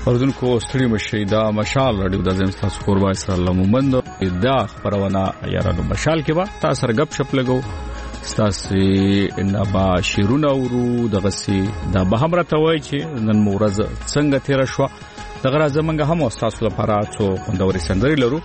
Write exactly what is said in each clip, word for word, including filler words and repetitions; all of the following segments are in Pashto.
اوردونکو ستړي مشي دا مشال رادیو د زم تاسو قربای سره لمومند دا خبرونه یارانو مشال کې با تاسو رغب شپ لګو تاسو ان با شیرونه ورو دغه سي دا به هم راته وای چې نن مورز څنګه تیر شو دغه زمنګ هم تاسو لپاره څو خوندوري سندري لرو.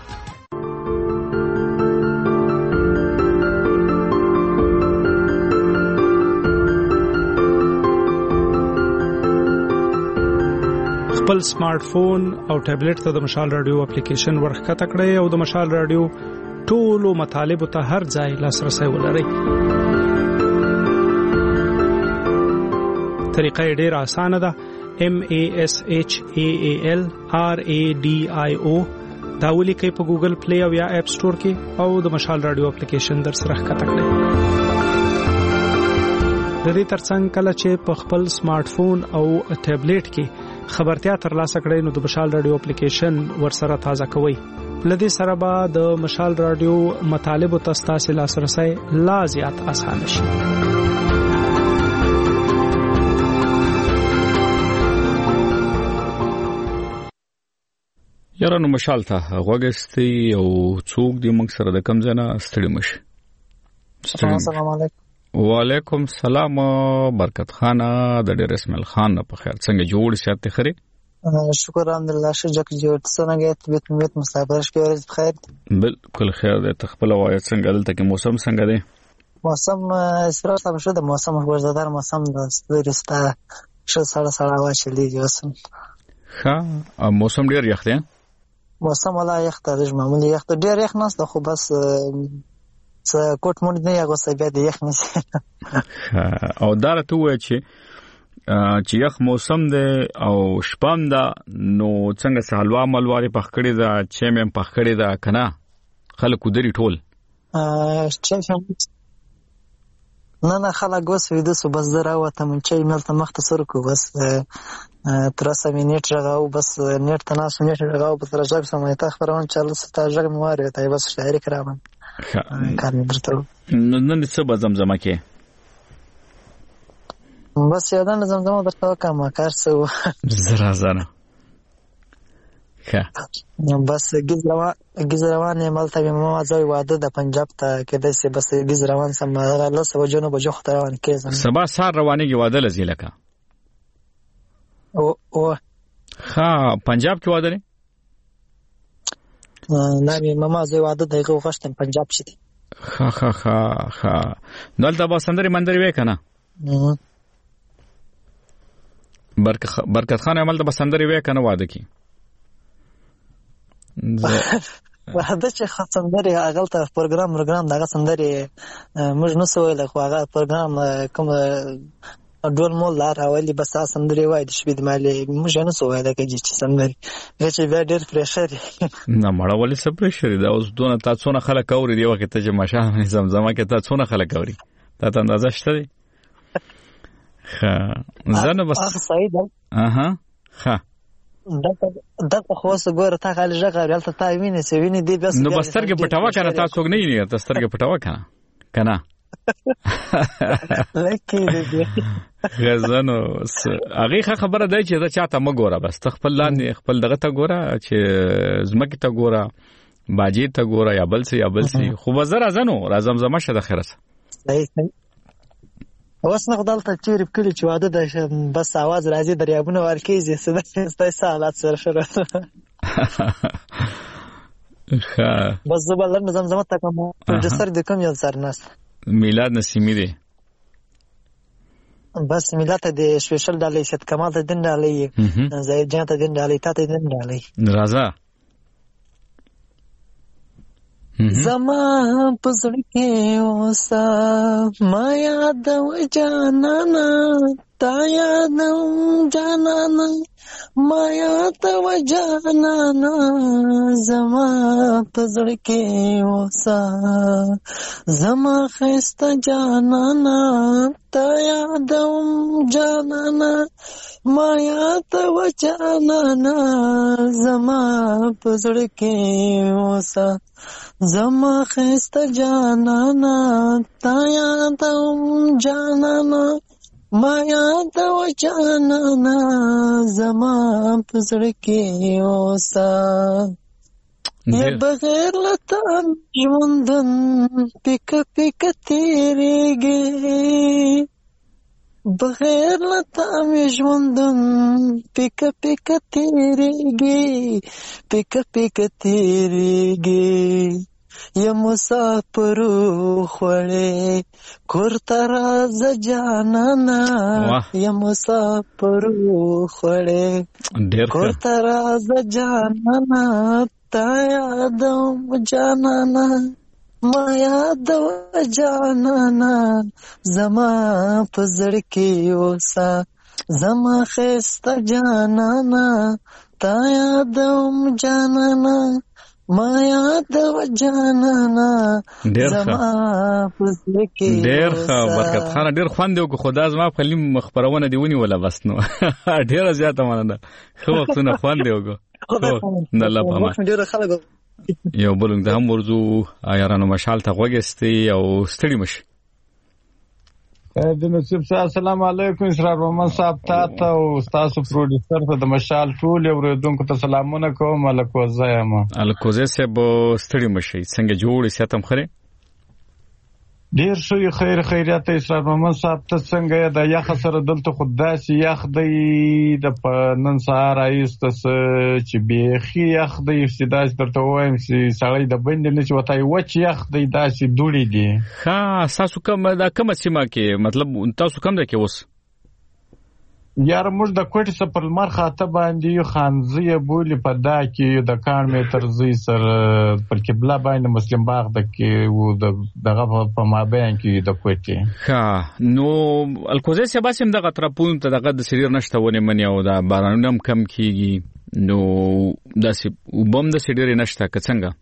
خپل سمارټ فون او ټابلیټ ته د مشال رادیو اپلیکیشن ورخکته کړئ او د مشال رادیو ټولو مطالب ته هر ځای لاسرسي ولرئ. طریقه ډیره اسانه ده. M A S H A A L R A D I O دا ولیکئ په ګوګل پلی او یا اپ سٹور کې او د مشال رادیو اپلیکیشن در سره ښکته کړئ. د دې ترڅنګ کله چې په خپل سمارټ فون او ټابلیټ کې خبرتیا ترلاسه کړئ نو د مشال رادیو اپلیکیشن ورسره تازه کوئ. لدې سره به د مشال رادیو مطالب او تاسو لاسرسي لا زیات آسان شي. یارانو مشال ته غوګستی او څوک دی موږ سره د کم ځنه ستړي مشي. السلام علیکم. وعلیکم السلام. برکت خان د ډیر اسماعیل خان په خیر څنګه جوړ سیاته خري؟ شکر الحمدلله شجک جوړ څنګه طبيعت مت مسافرش کې ورځ بخیر؟ بالکل خیر ده. تخپل وای څنګه دلته کې موسم څنګه دی؟ موسم اسره سم شو د موسم ورزدار موسم د ستورستا شو سړه سړه واچلې اوسم. ها موسم ډیر یخ دی؟ موسم ولا یخ ته معمولی یخ ته ډیر یخ نه است خو بس څه کوټ مونږ نه یو څه بیا د یخ نشي. او دارته وای چې چې یخ موسم دی او شپم دا نو څنګه سهلوا ملواري پخکړی دا چې مې پخکړی دا کنه خلکو دري ټول چې نه نه خلک وس ویده سو بس زرا وته مون چې ملته مختصر کو بس تر اوسه مې نیټ راغاو بس نیټ تناس نیټ راغاو په ترجمه سمه ته خبرونه چل ستا ژغ مواره ته بس شاعري کرامن کار مې درته نن څه به زمزمه کې بس یادان زمزمه درته کوم کار څه زرا زرا ښه بس گیز روان گیز روان مالته مې مازوي واده د پنجاب ته کېدای سي بس گیز روان سم له سبا جنو بجو خطران کېزم سبا سار روانيږي واده لزی لکه او او ها پنجاب کې واده نه نه مې ماما زوی واده دغه وغشتم پنجاب شته. ها ها ها ها دلته به سندري مندري وې کنه برکت برکت خان عمل د بسندري وې کنه واده کی واده چې خاصندري هغه ته پروګرام پروګرام دغه سندري موږ نو سوال خو هغه پروګرام کوم ډول مول لار اولی بس سندري وای د شپې د مالي موږ نه سوال کې چې سندري چې بیا ډېر پریشر نه مړه ولې څه پریشر دی اوس دونه تاسو نه خلک اوري دی وخت چې ماشه زمزمه کې تاسو نه خلک اوري تا ته اندازه شته دی ښه زنه بس صحیح ده اها ښه دغه دغه خو څه ګوره تا خالي ژغه ریالته تا ویني څه ویني دی بس نو بسترګه پټاوه کنه تاسو نه یې تسترګه پټاوه کنه کنه لکه دې غزنو هغه خبره دی چې دا چاته مګوره بس تخپل لاندې خپل دغه ته ګوره چې زمکه ته ګوره باجی ته ګوره یا بل څه یا بل څه خو وزر ازنو راځم زما شه د خیرس صحیح اوس نه خدالته چیرې کلی چې واده د بس आवाज راځي دریابونه ورکیږي ستاسو سالات سره شروع ښه بس زبل نظام زما ته کوم د سر د کوم یو سر ناس میلاد نسیمی دی بس میلاد د سپیشل ډالۍ ست کمال ته دین ډالۍ زید جان ته دین ډالۍ ته دین ډالۍ راځه زما پزړ کې اوسه ما یاد و جانانا تا یاد جانانا ما یاد و جانانا زما پزړ کې اوسه زما خسته جانانا تا یاد جانانا ما یاد و جانانا زما پزړ کې اوسه زما خسته جانانا تا یادم جانانا ما یاد و جانانا زما په زړه کې اوسه یا بغیر لتا ژوندون پیکه پیکه تیریږي بغیر لتا ژوندون پیکه پیکه تیریږي پیکه پیکه تیریږي یا مسافر خوړې کور ته راځه جانانا یا مسافر خوړې کور ته راځه جانانا تا یادوم جانانا ما یادوم جانانا زما په زړه کې اوسه زما ښایسته جانانا تا یادوم جانانا ما یاد و جانانا زما پزړه کې ډېر ښه برکت خان ډېر خوند یو کو خدا زما په لیم مخبرونه دی ونی ولا بس نو ډېر زیاته مننه خو وختونه خوند یو کو نه الله په ما ډېر خلک یو بلنګ د هم ورزو یارانو مشال ته وګستي او ستړي مش د نصیب صاحب السلام علیکم اسرار محمد صاحب ته او تاسو پروډوسر ته د مشال ټول اوریدونکو ته سلامونه کوم الکوزه یم الکوزه سه بو ستړي مشي څنګه جوړ ساتم خره ډیر شوی خیر خیریت اسرار محمد صاحب ته څنګه د یخ سره دلته خداسي یخ دی د نن سهار ایست چې بیخي یخ دی استداس درته وایم چې سړی د بند نه چې وتاي وچ یخ دی داسې دوړي دي ها تاسو کوم دا کوم سیمه کې مطلب تاسو کوم ده کې اوس یار موږ د کوټې سپر لمر خاطه باندې خانزیه بولی په دا کې د کان متر زی سر پر قبله باندې مسلم باغ د کې و دغه په مابین کې د کوټې ها نو الکوزه سه باسم دغه ترپون ته دغه د سریر نشته ونه منی او دا بارانم کم کیږي نو داسې وبم د سریر نشته که څنګه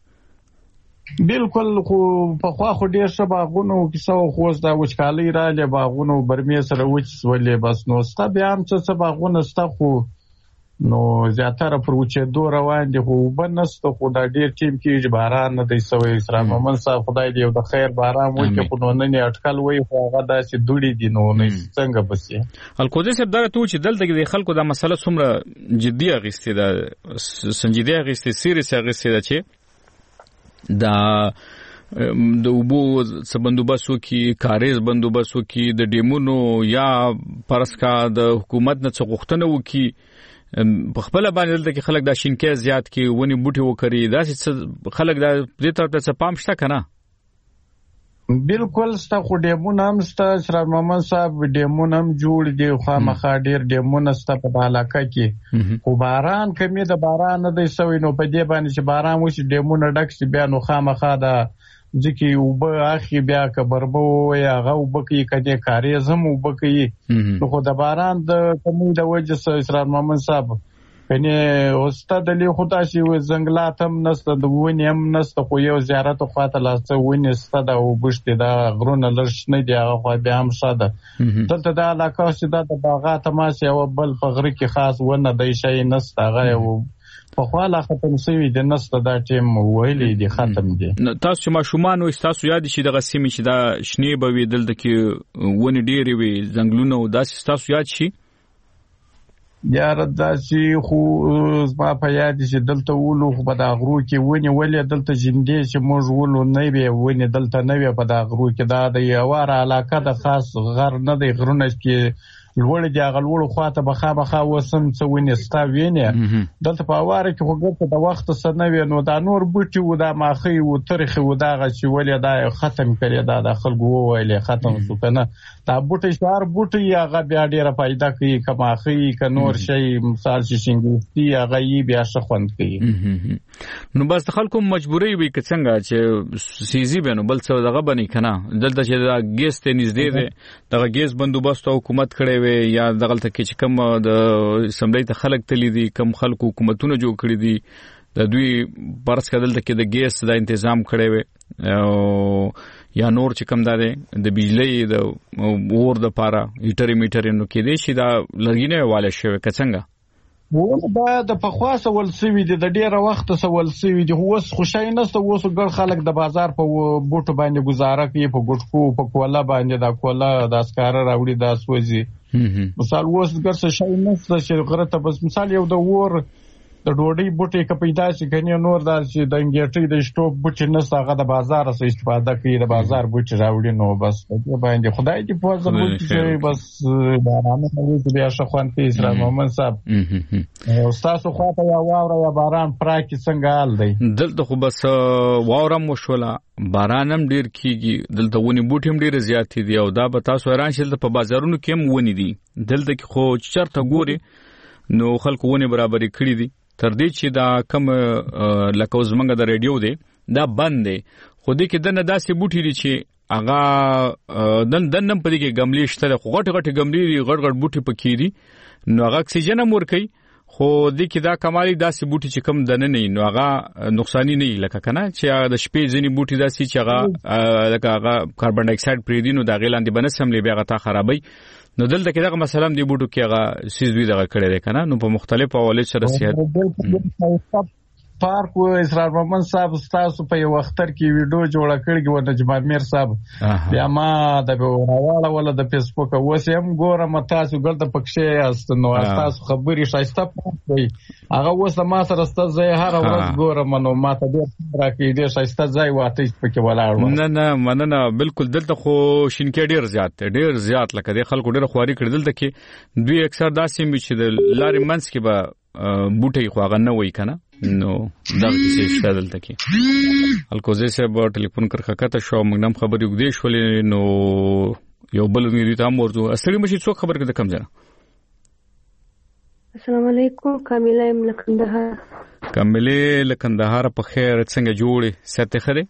بالکل خو په خوا خو ډیر ښه باغونو کیسه خو دا وچکالي رااله باغونو برمې سره وچولې بس نو ستا بیا هم څه باغونه ستا خو نو زیاتره پر وچېدو روان دي خو وبنسته خو دا ډیر ټیم کې باران نه دی سوی اسلام محمد صاحب خدای دې د خیر باران وکړي خو نو نه اټکل وای خو هغه داسې دوړي دي نو نه څنګه بسې الکوزه صاحب دا ته چې دلته کې خلکو دا مسله څومره جدي اغستې ده سنجیده اغستې سیریس اغستې ده چې دا د وبو سبندوباسو کې کاریز بندوباسو کې د ډیمونو یا پرسکا د حکومت نه څغښتنه وکي په خپل باندې دلته کې خلک دا شینکې زیات کې ونی بوټي وکړي دا خلک دا دې طرف ته پام شته کنه بالکل ستا خو ډیمونه هم ستا اسرار محمد صاحب ډیمونه هم جوړ دي خامخا ډیر ډیمونه ستا په علاقه کې خو باران کمی د باران نه دی سوی نو په دې باندې چې باران وشي ډیمونه ډک شي بیا نو خامخا دا ځکه وبه اخی بیا کبربو یا غو بکی کدی کاری زم وبکی نو خو د باران د کمی د وجه سره اسرار محمد صاحب کني استاد له خدا شي زنګلات هم نسته د ونی هم نسته خو یو زیارت خواته لاسته ونی ستدا او بشته دا غرونه لرش نه دی هغه خو بیا هم شاده دلته دا علاقه چې دا د باغات ماس یو بل په غره کې خاص ونه دی شي نسته هغه او په خواله ختم شوی د نسته دا ټیم ویلې دی ختم دی تاسو چې ماشومان او تاسو یاد شي دغه سیمه چې دا شنې به وي دلته کې ونی ډېری وي زنګلونه او داسې تاسو یاد شي یار داسې خو زما په یاد چې دلته ولو خو په دا غرو کې ونی ولې دلته جندې چې موږ ولو نه وي ونی دلته نه وي په دا غرو کې دا د یواره علاقه د خاص غر نه دی غرونه کې لوړ دی هغه لوړ خواته بخا بخا وسم څه ونی ستا وینې دلته په اواره کې خو ګټه د وخت سره نه وي نو دا نور بوټي و دا ماخي و ترخي و دا چې ولې دا ختم کړي دا د خلکو ویلې ختم شو کنه دا بوټي شهر بوټي هغه بیا ډیره پیدا کوي کماخي ک نور شي مثال چې شینګوستي هغه یې بیا شخوند کوي نو بس خلکو مجبوري وي که څنګه چې سيزي بنو بل څه دغه بني کنه دلته چې دا ګیس ته نږدې ده دغه ګیس بندوبست حکومت کړي وي یا دغلته کې چې کوم د سملې ته خلک تللی دي کوم خلکو حکومتونه جوړ کړی دي د دوی پرس کدلته کې د ګیس د تنظیم کړي وي او یا نور چې کوم ده د بجلی د اور د پاره هیټر میټر نو کې دي چې دا لګینه والے شوی که څنګه ونه دا د پخوا سول سوي دي د ډیره وخت سول سوي دي اوس خوشای نشته اوس ګر خلک د بازار په بوټو باندې گزاره کوي په ګټکو په کولا باندې دا کولا د اسکار راوړي دا سوځي مثال اوس ګر څه شای نشته چې غره ته بس مثال یو د ور د ډوډۍ بوټي که پیدا شي کني نور دا چې د انګیټي د شټوب بوټي نشته هغه د بازار څخه استفاده کوي د بازار بوټي راوړي نو بس په باندې خدای دې په ځل بوټي بس باران نه بیا شخوان کې اسلام محمد صاحب او تاسو خو ته یا واوره یا باران پراکي څنګه حال دی دلته خو بس واورم وشولا بارانم ډیر کیږي دلته ونی بوټي هم ډیر زیات دي او دا به تاسو حیران شئ په بازارونو کې هم ونی دي دلته خو چرته ګوري نو خلکو ونی برابرې کړې دي تر دې چې دا کم لکه زمنګ د ریډیو دی دا بند دی خو دې کې دنه داسې بوټي دي چې هغه دن دنم په دې کې ګملې شته خو غټ غټ ګملې غټ غټ بوټي پکې دي نو هغه اکسیجن هم ورکوي خو دې کې دا کمالي داسې بوټي چې کم دنه نه نو هغه نقصانی نه لکه کنه چې د شپې ځینی بوټي داسې چې هغه لکه هغه کاربن ډای اکساید پرې دي نو دا غیلاندې بنسم لې بیا غتا خرابي نو دلته کې دا مثلا دی بوټو کې هغه سیز وی دغه کړی دی کنه نو په مختلفو حواله سره سیاحت پارک و اسرار محمد صاحب تاسو په یو اختر کې ویډیو جوړ کړی و د جمال میر صاحب بیا ما د راواله ولا د فیسبوک اوس هم ګورم تاسو ګل د پکښې است نو تاسو خبري شایسته پوي هغه اوس ما سره ست زه هر ورځ ګورم نو ما ته ډیر راکې ډیر شایسته ځای واته پکې ولاړ نه نه مننه بالکل دلته خو شینکې ډیر زیات ډیر زیات لکه د خلکو ډیر خواري کړي دلته کې دوی اکثر داسې می چې د لارې منځ کې به بوټي خو هغه نه وای کنه نو دا څه شته دلته کې الکوزه صاحب ټلیفون کرخکته شو موږ نم خبرې وګدې شولې نو یو بل مې ته مرزو اصلي مشي څوک خبر کړه کم ځنه السلام علیکم کامله لکندهار کامله لکندهار په خیر څنګه جوړې سته خره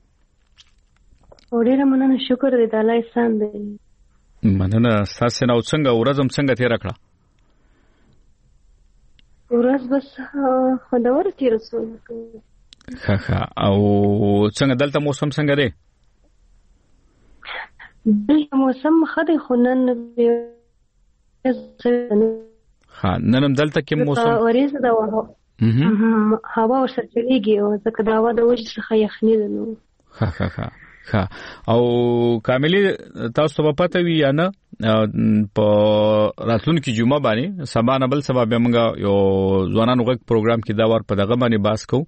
اورېره مننه شکر دې د الله احسان دې مننه تاسو نو څنګه ورځم څنګه تیر کړه ورځ بس خوندور تیر رسول ها ها او څنګه دلته موسم څنګه دی دلته موسم خدای خنن ها ننم دلته کې موسم ورېز دا وه هوا ورسره چلیږي او ځکه دا هوا د وجې څخه یخني ده نو ها ها ها ها او کاملی تاسو په پته وی یا نه په راتلونکي جمعه باندې سبا نه بل سبا به موږ یو ځوانانو غږ پروګرام کې دا ور په دغه باندې باس کو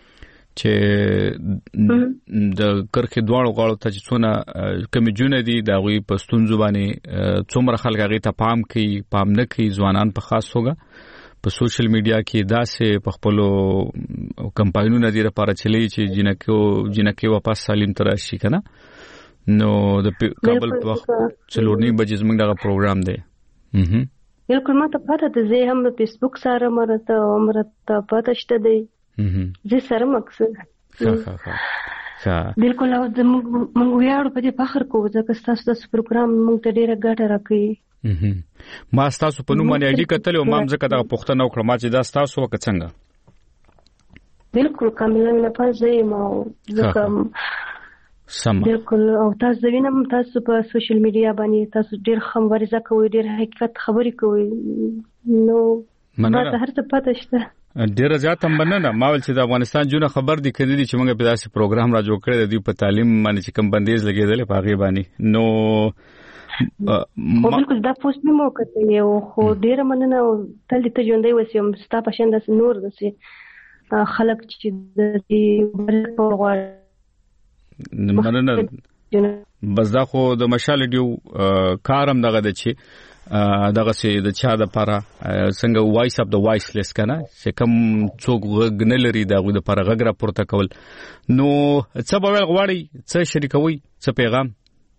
چې د کرخې دواړو غاړو ته چې څونه کمی جون دي دا غوي په ستونزو باندې څومره خلک هغه ته پام کوي پام نه کوي ځوانان په خاص توګه په سوشل میډیا کې داسې په خپل کمپاینونو د لپاره چلی چې جنکو جنکو واپس سالم تر شي کنه نو د کابل په څلورنی بجې زموږ دغه پروګرام دی بالکل ما ته پته ده زه هم په فیسبوک سره مرته مرته پته شته دی زه سره مقصد ها ها ها بالکل او د موږ ویاړو په دې فخر کوو ځکه تاسو د پروګرام موږ ته ډیره ګټه راکړي ما تاسو په نوم باندې اړیکه کتل او ما ځکه دا پوښتنه وکړه ما چې دا تاسو وکړ څنګه بالکل کامله نه پځې ما ځکه سم بالکل او تاسو وینم تاسو په سوشل میډیا باندې تاسو ډیر خبرې کوئ ډیر حقیقت خبرې کوئ نو ما ته هر څه پته شته ډیر زیات هم بننه ما ول چې د افغانستان جون خبر دي کړي چې موږ په داسې پروګرام را جوړ کړی دی په تعلیم باندې چې کم بندیز لګیدل په هغه باندې نو خو بالکل دا پوسټ مې مو کتل یو خو ډیره مننه تل ته ژوندۍ وسیم ستا په شان داسې نور داسې خلک چې د دې په غواړي مننه بس دا خو د مشال ډیو کارم دغه د چې دغه سي د چا د لپاره څنګه وایس اپ د وایس لیس کنه چې کوم څوک غږ نه لري دغه د لپاره غږ را پورته کول نو څه به غواړي څه شریکوي څه پیغام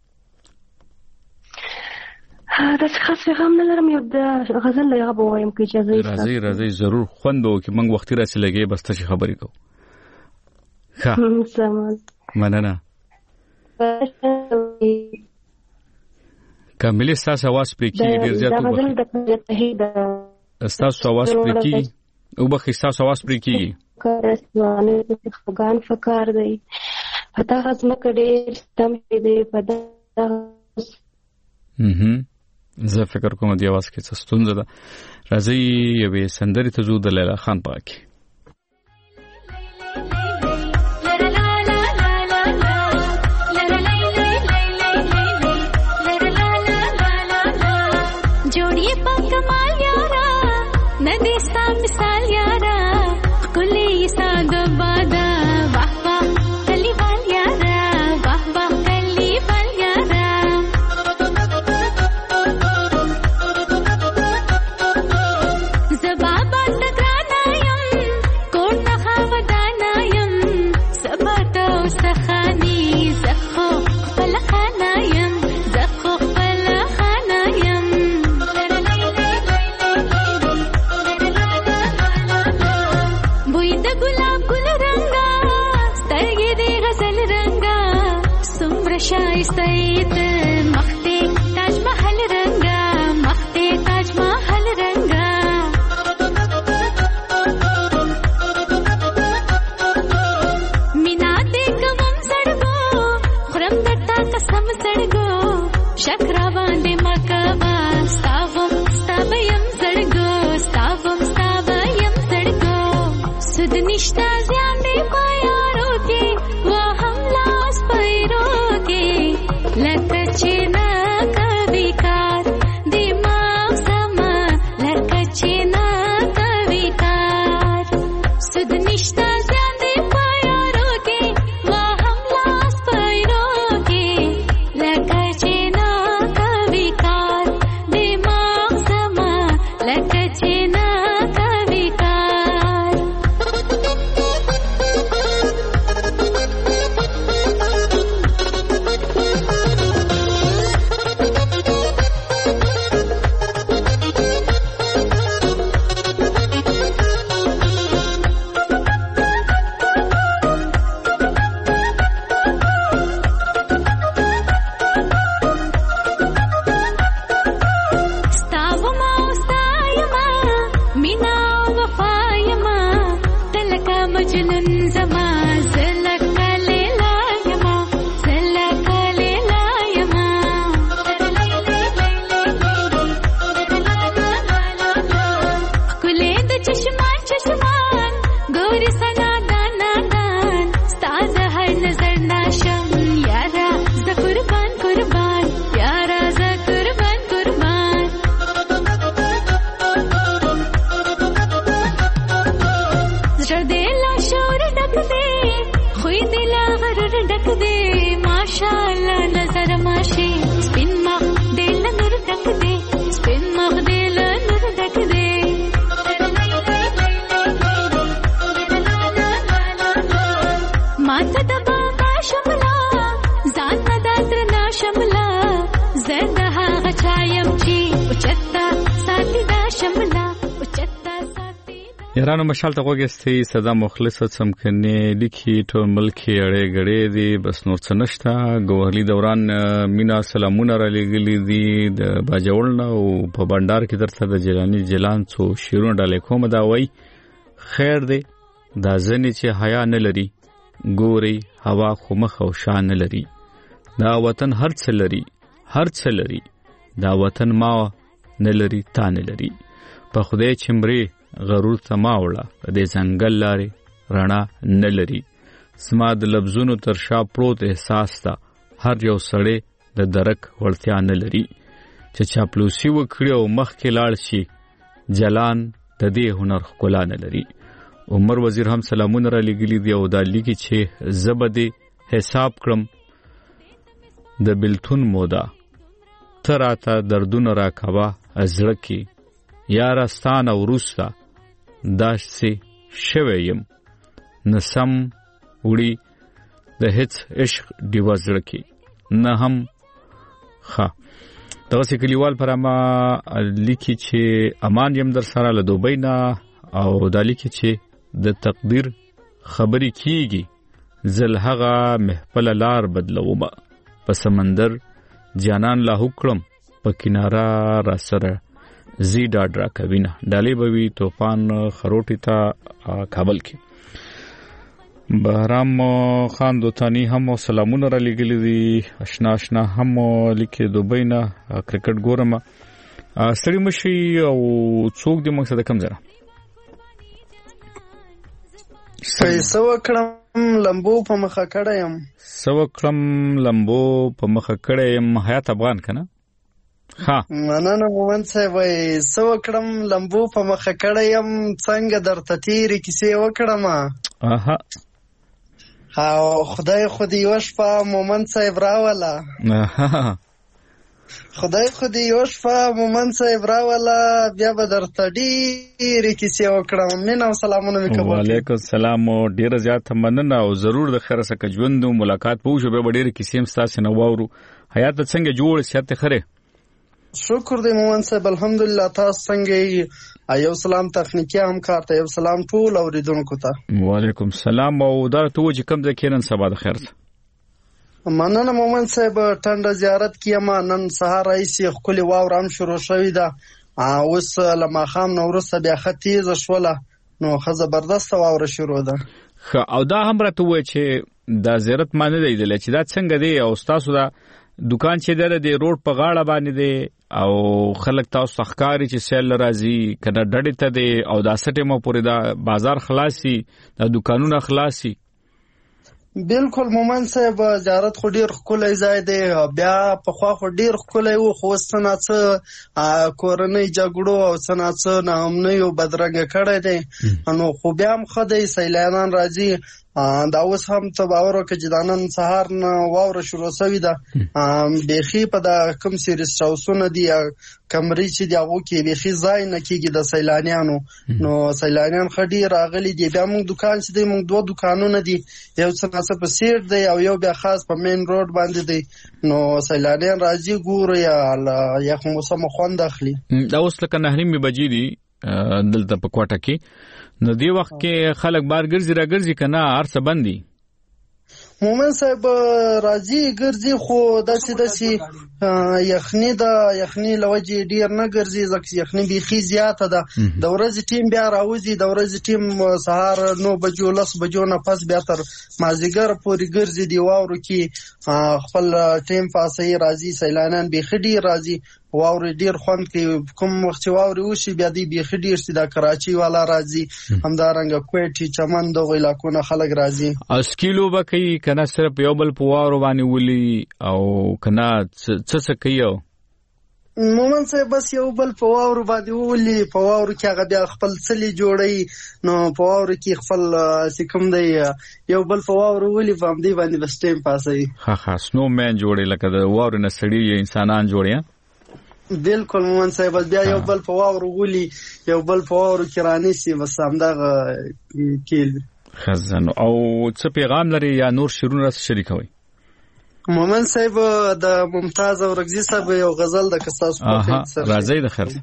دا څه خاص پیغام نه لرم یو د غزل لغه به وایم کې اجازه راځي راځي ضرور خوندو کې موږ وخت راسي لګي بس ته خبرې کو ښه سم مننه کامل تاسو आवाज پرې کیږي ډیر زیات دا غزل د ته تاسو आवाज پرې کیږي او بخښ تاسو आवाज پرې کیږي کارسوانه خفغان فکر دی پتا غزم کډې تم دې پدا هم زه فکر کوم د اواز کې څه ستونزه ده. راځي یوې سندرې ته ځو د لیلا خان پاکي. जोड़िए पक माल यारा नदी सा मिसाल यारा कुली सा दबादा वाह वाह कली वाल यारा वाह वाह कली वाल यारा जबाबा तकरानायम कोण नखावदानायम सबतो सखानी जखो पलखानायम जखो पलखानायम बुई द गुलाब गुल रंगा स्तरगे दे गजल रंगा सुम्र शाइस्तैत मख्ते ताज महल रंगा मख्ते ताज महल रंगा मीना दे कमम सड़गो खुरम दत्ता कसम सड़गो शकरा बांधे मकवा स्तावम स्ताबयम सड़गो स्तावम स्ताबयम सड़गो सुद निष्ठा ज्यादे पायारो के वह हमलास पैरो के लकचे न कविकार दिमाग समा लकचे न कविकार सुद निष्ठा ज्यादे पायारो के वह हमलास पैरो के लकचे न कविकार दिमाग समा लकचे न कविकार ستاوما وستايما مينا وفايما تلك مجنون زما زلك ليلايما زلك ليلايما كليد چشمان چشمان گوري سنا دانا دان ستاز هر نظر ناشم یارا ز قربان قربان یارا ز قربان قربان زړه دلا شور ډک دے خوې دلا غرر ډک دے ماشاءالله نظر ماشي سپین مخ دل نور ډک دے سپین مخ دل نور ډک دے ماته د بابا شملا ځان د داتر نا شملا زنده هغه چایم چی اوچتا ساتي دا شملا اوچتا ساتي یارانو مشال ته وګستې صدا مخلص څمکنه لیکي ټول ملکی اړې غړې دي بس نور څه نشتا ګوهرلی دوران مینا سلامونه را لګلې دي د باجوړنه او په بندر کې درته د جیلانی جیلان څو شیرونه ډالې کوم دا وای خیر دی دا ځنې چې حیا نه لري ګوري هوا خو مخ او شان نه لري دا وطن هر څه لري هر څه لري دا وطن ما نه لري تا نه لري په خدای چمري غرور تما وړه د ځنګل لارې رڼا نه لري سما د لفظونو تر شا پروت احساس تا هر یو سړی د درک ورتیا نه لري چې چاپلوسی وکړي او مخ کې لاړ شي جلان د دې هنر ښکلا نه لري. عمر وزیر هم سلامونه را لګلي دی او دا لیکي چې زبده حساب کړم د بلتون مودا تراته دردونه را کوا ازړه کې یارستان او روستا داسې شویم نسم وړي د هیڅ عشق دیوازړه کې نه هم ښه دغه کلیوال پر ما لیکي چې امان یم در سره له دوبۍ نه او دا لیکي چې د تقدیر خبرې کیږي زل هغه محفل لار بدلومه په سمندر جانان لا حکم په کنارا را سره زی ډاډ را کوینه ډالې بوي طوفان خروټی تا کابل کې بهرام خان دوتانی هم سلامونه را لګلې دي آشنا آشنا هم لیکي دوبۍ نه کرکټ ګورم ستړي مشي او څوک د مقصد کم زره پیسو کړم لمبو په مخه کړم سو کړم لمبو په مخه کړم حیات افغان کنه ها مننه مومن صاحب وای سو کړم لمبو په مخه کړم څنګه درته تیری کیسې وکړم اها او خدای خودی وش په مومن صاحب راولا اها خدای خودی وش په مومن صاحب راولا بیا به درته ډېرې کیسې وکړم. مینه او سلامونه مې قبول. وعلیکم السلام. ډېره زیاته مننه او ضرور د خیر سره ژوند او ملاقات به وشو. به ډېرې کیسې هم ستاسو نه واورو. حیات څنګه جوړ صحت خره؟ شکر دی مومن صاحب الحمدلله. تاسو څنګه یې؟ ایو سلام تخنیکی همکار ته، یو سلام ټول اوریدونکو ته. وعلیکم السلام. او دا ته و چې کوم ځای کې نن سبا د خیر څه مننه مومن صاحب. ټنډه زیارت کیما نن سهار راځي خپل واورام شروع شوې ده. اوس لما خام نو ورسته بیا ختیز شوله نو خه زبردست واور شروع ده. او دا هم راته و چې دا زیارت معنی دی چې دا څنګه دی او تاسو دا دکان چې در دی روډ په غاړه باندې دی او خلک تاسو ښکاری چې سیل راځي کنه ډډې ته دی او دا سټه مو پورې دا بازار خلاصي دا دکانونه خلاصي؟ بالکل مومن صاحب زیارت خو ډیر ښکلی ځای دی. بیا پخوا خو ډیر ښکلی و خو اوس څه ناڅه کورنۍ جګړو او څه ناڅه ناامنیو بدرګه کړی دی نو خو بیا هم ښه دی. سیلانیان راځي. دا اوس هم ته باور وکړه چې دا نن سهار نه واوره شروع شوې ده. بیخي په دا کوم سیریس هاوسونه دي کمرې چې د هغو کې بیخي ځای نه کېږي د سیلانیانو. نو سیلانیان ښه ډېر راغلي دي. بیا موږ دکان چې دی موږ دوه دکانونه دي، یو څه ناڅه په سیټ دی او یو بیا خاص په مین روډ باندې دی. نو سیلانیان راځي ګوري یا خو موسمه خوند اخلي. دا اوس لکه نهه نیمې بجې دي دلته په کوټه کې. نو دی وخت کې خلک بار ګرځي را ګرځي کنه هر څه بندي؟ مومن صاحب راځي ګرځي خو داسې داسې یخني ده. یخني لوجې ډیر نه ګرځي ځکه یخني بیخي زیاته ده. د ورځې ټیم بیا راوځي. د ورځې ټیم سهار نو بجو لس بجو نه پس بیا تر مازدیګر پورې ګرځي. دی واورو کې خپل ټیم پاسې راځي. سیلانیان بیخي ډیر راځي. واوري ډیر خوند کوي. کوم وخت چې واوري وشي بیا دی بیخي ډیر سي. دا کراچي والا راځي، همدارنګه کوټي چمن دغه علاقونه خلک راځي. اسکیلو به کوي کنه صرف یو بل په واورو باندې ولي او کنه څه څه کوي؟ مومن صاحب بس یو بل په واورو باندې ولي. په واورو کې هغه بیا خپل څلي جوړي. نو په واورو کې خپل چې کوم دی یو بل په واورو ولي په همدې باندې بس ټیم پاسوي. ها ها سنو مین جوړي لکه د واورو نه سړي انسانان جوړي. بالکل مومن صاحب بیا یو بل په واورو ولي یو بل په واورو کې رانیسي. بس همدغه کېل خزن. او څه پیغام لري یا نور شیرونه شریکوي؟ مومن صاحب د ممتاز اورغزي صاحب یو غزل د کساس په سره راځي د خیر.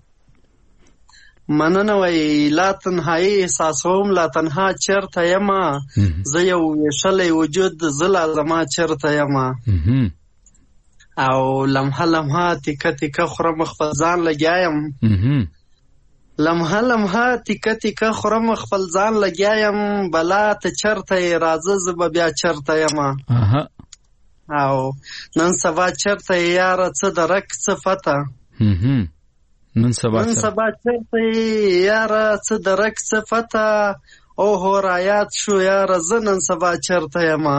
مننه وای لا تنهایی احساسوم لا تنها چرته یما زه یو ویشلې وجود زلا زما چرته یما او لمحه لمحه تیکه تیکه خورم خپل ځان لګیایم. لمحه لمحه تیکه تیکه خورم خپل ځان لګیایم بلا ته چرته راځه زه به بیا چرته یما. او نن سبا چرته یاره څه درک څه فته نن سبا نن سبا چرته یاره څه درک څه فته او هو رایات شو یاره زه نن سبا چرته یما.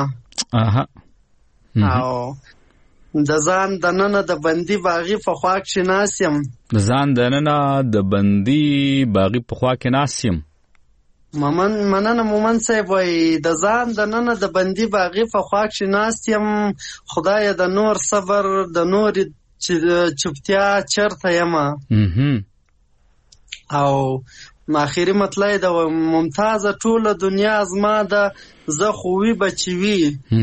او د ځان دننه د بندي باغی په خوا کې ناسیم. د ځان دننه د بندي باغی په خوا کې ناسیم. ممن مننه مومن صاحب وای د ځان دننه د بندي باغی په خوا کې ناسیم. خدای د نور صبر د نور چوپتیا چرته یما. او اخیری مطلب د ممتازه ټوله دنیا زما ده زه خووی بچوي.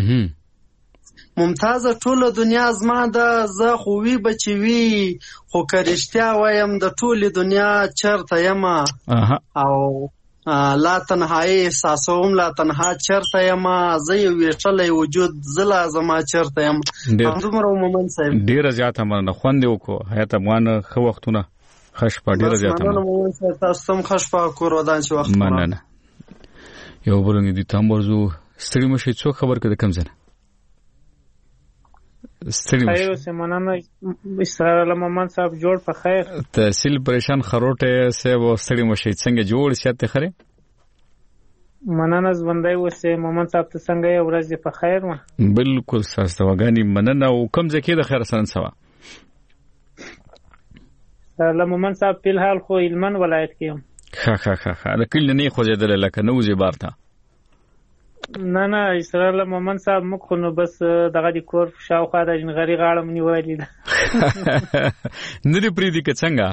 ممتازه ټوله دنیا زما ده زه خووی بچوي خو که رښتیا وایم د ټولې دنیا چرته یما. او لا تنهایی احساسوم لا تنها چرته یما زه یو ویشلی وجود زلا زما چرته یم. همدومره مومن صاحب ډېره زیاته مننه. خوند یې وکړو حیات افغان. ښه وختونه ښه شپه. ډېره زیاته مننه مومن صاحب. تاسو هم ښه شپه کور ودان چې وخت مننه. یو بل دې ته هم ورځو ستړي مه شئ. څوک خبر کړه د کوم ځای نه؟ ستړي خیر اوسه مننه اسرار الله محمد صاحب جوړ په خیر تحصیل پریشان خروټه سه و ستړي مشي څنګه جوړ شته خره مننه زوندای اوسه محمد صاحب ته څنګه یې ورځ په خیر ما بالکل ساسته وګانی مننه او کوم ځکه د خیر سره سوا الله محمد صاحب په حال خو هلمند ولایت کې یم ها ها ها دا کله نه خوځیدل لکه نوځي بارته نه نه اسرار الله محمد صاحب مخ نو بس دغه د کور شاوخوا د جنغری غاړه منی وایلی ده نری پریدي که څنګه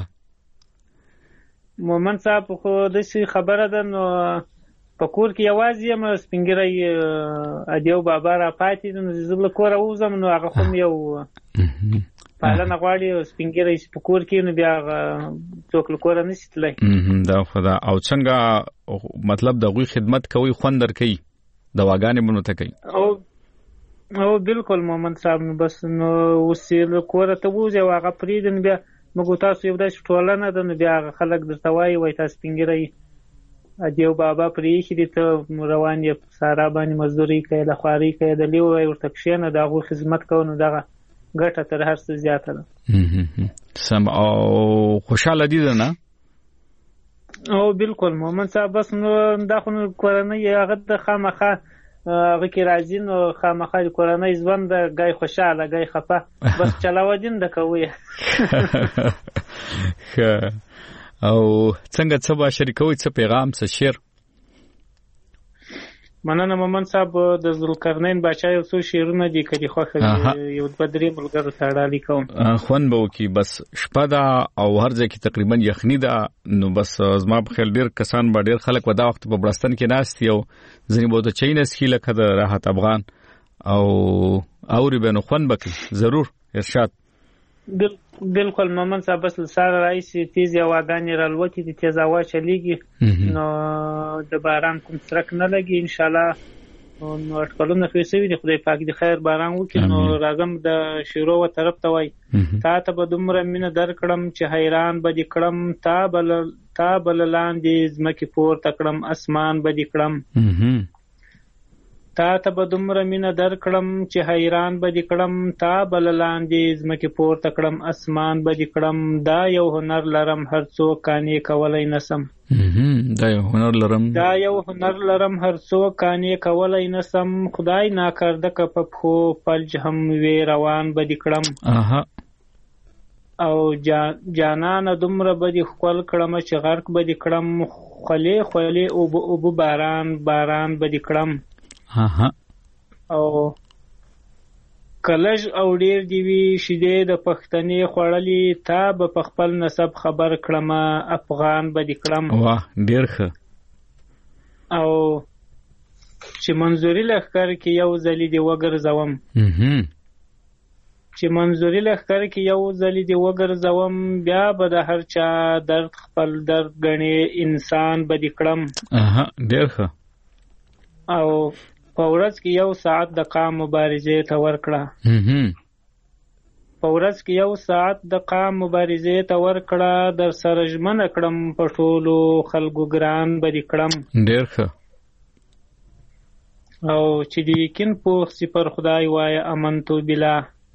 محمد صاحب خو د شي خبره ده نو په کور کې یوازې یم سپینګری ادیو بابا را پاتې نو زبل کور اوزم نو هغه خو یو پالنه غواړي سپینګری په کور کې نو بیا څوک کور نه شتلای دا خدا او څنګه مطلب د غوي خدمت کوي خوندر کوي دواګانې مونږ ته کوي او او بالکل محمد صاحب نو بس نو وسیل کور ته وځي واغه پریدن بیا موږ تاسو یو داسې ټولنه ده نو بیا خلک درته وایي وای تاسو سپینګری ادیو بابا پرې خېدي ته روان یې سارا باندې مزدوري کوي د خواري کوي د لیو ورته کښینه دغه خدمت کوي نو دغه ګټه تر هر څه زیاته ده سم او خوشاله دي نه او بالکل محمد صاحب بس نو داخله کورنۍ هغه د خامخه هغه کې راځي نو خامخه کورنۍ ژوند د غي خوشاله غي خفه بس چلاو دین د کوي او څنګه څه به شریکوي څه پیغام څه شعر مننه محمد صاحب د ذوالقرنین بچا یو څو شعرونه دي کدي خوخه یو بدري ملګرو ته اړه لیکم خوان به وکي بس شپه دا او هر ځای کې تقریبا یخنی دا نو بس زما په خیال ډیر کسان به ډیر خلک ودا وخت په بلستان کې ناست یو ځنی بوته چینس کې لکه د راحت افغان او اوري به نو خوان بکي ضرور ارشاد بالکل محمد صاحب بس سره رئیس تیز یو واغانی رالوتی د تیز هوا چلیږي نو د باران کوم ترک نه لګي ان شاء الله نو اټکلونه خېسوي د خدای پاک د خیر باران وکړي نو راغم د شروع و طرف ته وای تا ته به دومره مینه درکړم چې حیران به دي کړم تا بل تا بل لاندې زمکه پور تکړم اسمان به دي کړم تا ته به دومره مینه درکړم چې حیران به دي کړم تا بل لاندې زمکه پور تکړم اسمان به دي کړم دا یو هنر لرم هر څوک کانی کولای نسم دا یو هنر لرم دا یو هنر لرم هر څوک کانی کولای نسم خدای ناکرده ک په خو پلج هم وی روان به دي کړم اها او جانان دومره به دي خپل کړم چې غرق به دي کړم خلی خلی او او باران باران به دي کړم ها او کلج او ډیر دی وی شیدې د پښتنې خړلې تا په خپل نسب خبر کړم افغان به دي کړم واه ډیر ښه او چې منځوري لخر کې یو ځلی دی وګرځوم چې منځوري لخر کې یو ځلی دی وګرځوم بیا به د هر چا درد خپل درد غني انسان به دي کړم اها ډیر ښه او په ورځ کې یو ساعت د قام مبارزې ته ورکړه په ورځ کې یو ساعت د قام مبارزې ته ورکړه در سره ژمنه کړم په ټولو خلکو ګران به دي کړم ډېر ښه او چې د یقین پوخ سي پر خدای وایه امنتو بالله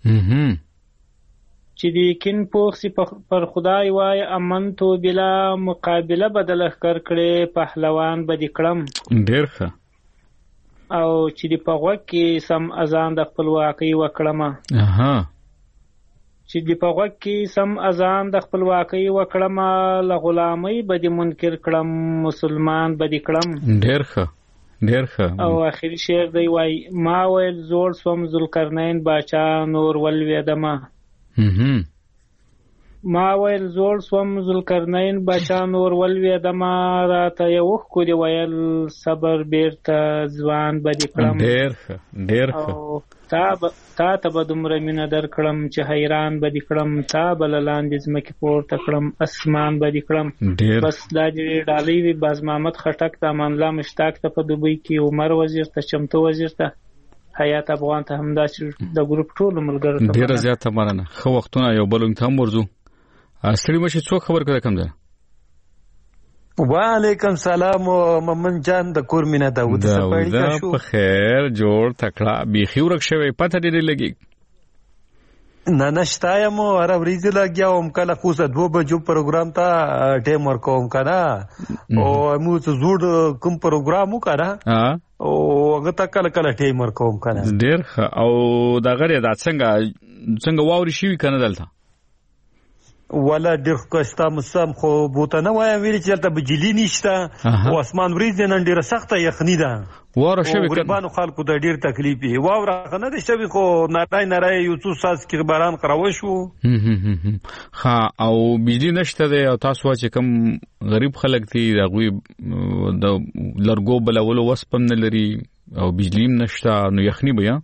چې د یقین پوخ سي پر خدای وایه امنتو بالله مقابله بدل کړ کړې پهلوان به دي کړم ډېر ښه او چې د پغوک کې سم اذان د خپلواکۍ وکړم اها چې د پغوک کې سم اذان د خپلواکۍ وکړم له غلامۍ به د منکر کړم مسلمان به د کړم ډېر ښه ډېر ښه او اخري شعر دی وای ما ویل زوړ سوم ذوالقرنین باچا نور ولویدمه ما ویل زوړ سوم ذوالقرنین بچا نور ولویدمه راته یو خو دی ویل صبر بیرته ځوان به دي کړم ډېر ښه ډېر ښه او تا تا ته به دومره مینه درکړم چې حیران به دي کړم تا به له لاندې ځمکې پورته کړم اسمان به دي کړم بس دا دې ډالۍ وي باز محمد خټک ته امان الله مشتاق ته په دوبۍ کې عمر وزیر ته چمتو وزیر ته حیات افغان ته همداسې د ګروپ ټولو ملګرو ته ډېره زیاته مننه ښه وختونه یو بل ته هم ورځو ستړي مشي څوک خبر کړه کوم ده وعلیکم سلام ممن جان د کور مینا داوود سپاړی شو په خیر جوړ تکړه بيخي ورک شوی پته دې لګي نه نشتایم هر ورځ لګیاوم کله خو زه دوه بجو پروګرام ته ټیم ورکوم کنه او موږ ته زوړ کوم پروګرام وکړه او هغه ته کله کله ټیم ورکوم کنه ډېر او دا غره دا څنګه څنګه واوري شي کنه دلته ولا ډېر ښکسته موسم خو بوته نه وایم ویلي چې دلته بجلي نشته او اسمان ورېځ نن ډېره سخته یخني ده واوره شوې غریبانو خلکو ته ډېر تکلیف وي واوره نه ده شوې خو نری نری یو څو څاڅکي باران خراوه شو ښه او بجلي نشته دی او تاسو چې کوم غریب خلک دي د هغوی د لرګو بلولو وس هم نه لري او بجلي هم نشته نو یخني به یا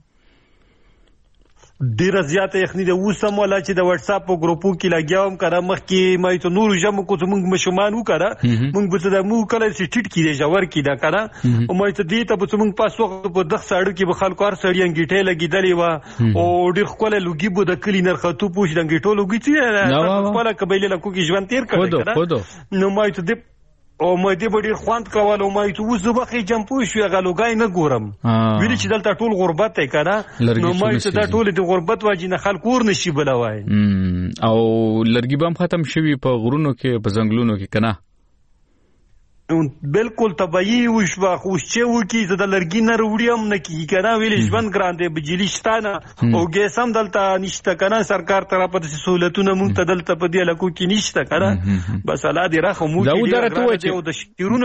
ډیره زیاته یخني ده اوس هم ولا چې د واتساپ په ګروپو کې لګیاوم کړه مخکې مې ته نور جمع کو ته موږ مشمان وکړه موږ به د مو کله چې ټیټ کې جوړ کې دا کړه او مې ته دې ته به موږ پاس وخت په دغه ساړو کې به خلکو هر سړی انګیټه لګیدلې و او ډیر خپل لوګي بو د کلی نرخاتو پوښ د انګیټو لوګي چې خپل قبیله لکو کې ژوند تیر کړه نو مې ته دې او مې دې ډېر خوند کول او مې ته اوس زه به خېجم پوه شوې هغه لوګی نه ګورم ویلي چې دلته ټول غربت دی که نه نو مې ته دا ټولې د غربت وجې نه خلک اور نه شي بلوی او لرګي به هم ختم شوي په غرونو کې په ځنګلونو کې که نه بالکل طبیعي وشوه خو اوس چې وکړي زه د لرګي نه راوړي هم نه کېږي که نه ویلې ژوند ګران دی بجلي شته نه او ګیس هم دلته نشته که نه سرکار طرفه داسې سهولتونه موږ ته دلته په دې علاقو کې نشته که نه بس الله دې رحم وکړي او د شیرونو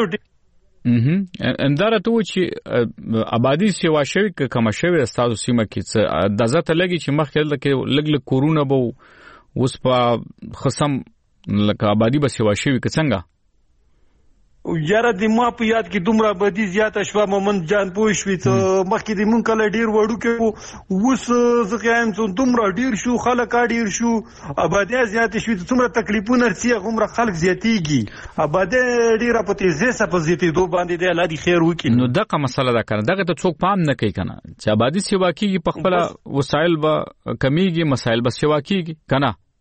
همدا راته ووایه چې ابادي سیوا شوې که کمه شوې ستاسو سیمه کې څه اندازه ته لګي چې مخکې دلته کې لږ لږ کورونه به اوس په خصم لکه ابادي به سیوا شوي که څنګه یاره د ما په یاد کې دومره بدی زیاته شوه مومن جان پوه شوې ته مخکې د مونږ کله ډېر وړوکي وو اوس زه ښیم چې دومره ډېر شو خلک ډېر شو ابادي زیاتې شوې ته څومره تکلیفونه رسي هغومره خلک زیاتېږي ابادي ډېره په تیزۍ سره په زیاتېدو باندې دی الله دې خیر وکړي نو دغه مسله ده که نه دغه ته څوک پام نه کوي که نه چې ابادي سیوا کېږي په خپله وسایل به کمیږي مسایل به سیوا کېږي که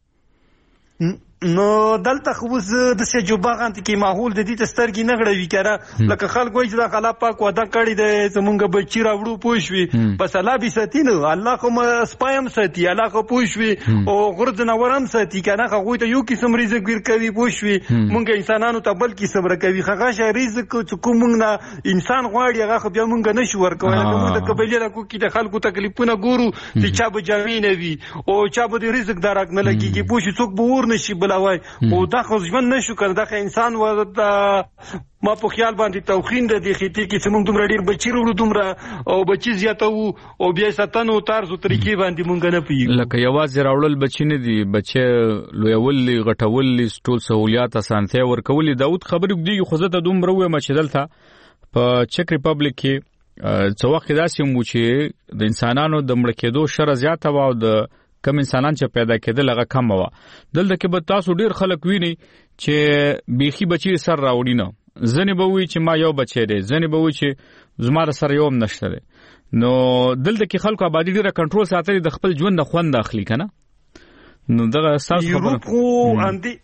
نه نو دلته خو اوس داسې جوباغانته کې ماحول د دې ته سترګې نه غړوي که نه لکه خلک وایي چې دا الله پاک وعده کړې دی زمونږ بچي راوړو پوه شوې بس الله به ساتي نه الله خو سپی هم ساتي الله خو پوه شوې او غر ځناور هم ساتي که نه هغوی ته یو قسم رزق ورکوي پوه شوې مونږ انسانانو ته بل قسم راکوي هغه شی رزق چې کوم مونږ نه انسان غواړي هغه خو بیا مونږ نه شو ورکولی لکه مونږ د قبیلې علاقو کې د خلکو تکلیفونه ګورو چې چا به جامې نه وي او چا به د رزق دا راک نه لګېږي پوه شي څوک به اور نه شي بلوی او دا خو ژوند نشو کړ دا انسان و ما په خیال باندې توخین د دې خېټې کې چې موږ دومره ډېر بچي وروړو دومره او بچي زیاته وو او بیا ساتنو طرز او طریقې باندې موږ نه پوهېږو لکه یوازې راوړل بچي نه دي بچي لویول دي غټول دي ټول سهولیات اسانتیا ورکول دي داود خبرې اوږدېږي خو زه ته دومره ووایم چې دلته په چک ریپبلیک کې څه وخت داسې هم و چې د انسانانو د مړه کېدو شره زیاته وه او د کم انسانان چې پیدا کېدل هغه کم وه دلته کې به تاسو ډېر خلک وینئ چې بیخي بچي سر راوړي نه ځینې به وایي چې ما یو بچی دی ځینې به وایي چې زما د سره یو هم نشته دی نو دلته کې خلکو آبادي ډېره کنټرول ساتلې د خپل ژوند د خوند اخلي که نه نو دغه ستاسو خبره